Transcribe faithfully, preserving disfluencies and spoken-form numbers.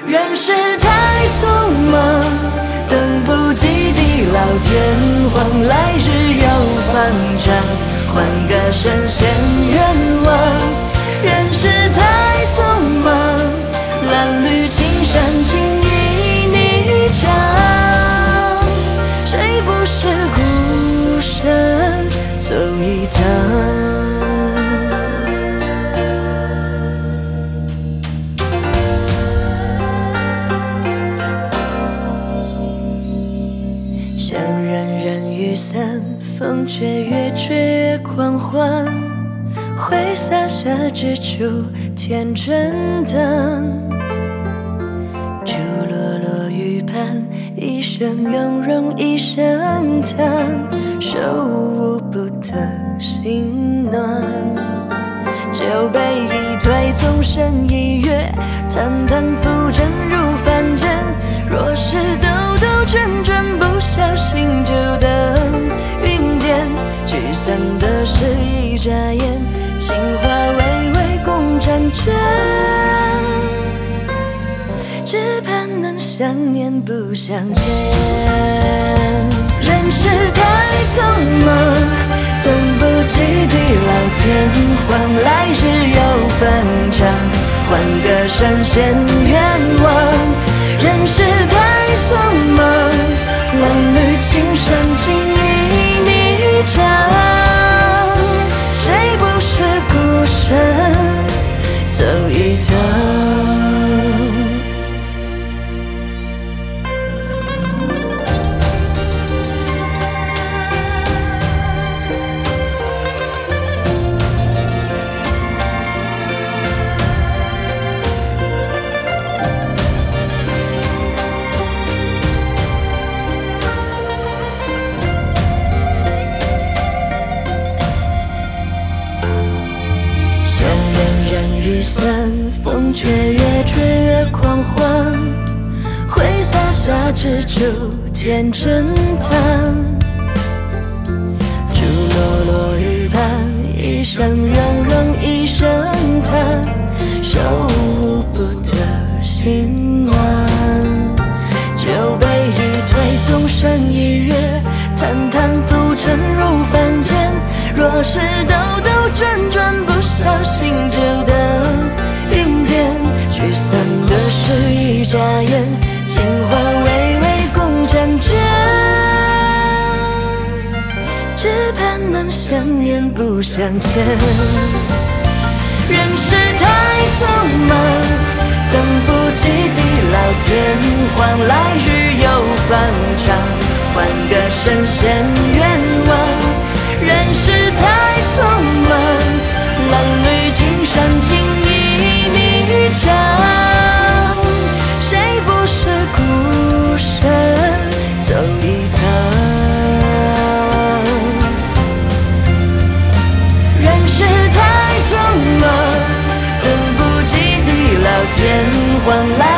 人世太匆忙，等不及地老天荒，来日又方长，换个神仙愿望。人世太匆忙，褴褛青山情意你唱，谁不是孤身走一趟？想人人雨伞，风却越吹越狂欢，挥洒下只求天真淡。竹落落雨畔，一生永容一声叹，手舞不得心暖。酒杯一推，纵身一跃，淡淡浮沉入凡间。若是兜兜转转，不小心就等云点。聚散的是一眨眼，情话微微共婵娟。只盼能相念不相见。人世太匆忙，等不及地老天荒，来日又反常，换个神仙愿望。人世太匆忙，褴褛青山情意你唱，谁不是孤身走一趟？雨伞，风却越吹越狂欢，挥洒下只求天真淡。竹落落雨畔，一生永容一声叹，手舞不得心暖。酒杯一推，纵身一跃，淡淡浮沉入凡间。若是兜兜转转，不小心就等云点。聚散的是一眨眼，情话微微共婵娟。只盼能相念不相见。人世太匆忙，等不及地老天荒，来日又反常，换个神仙愿望。人世太匆忙，褴褛青山情意你唱，谁不是孤身走一趟？人世太匆忙，等不及地老天荒，来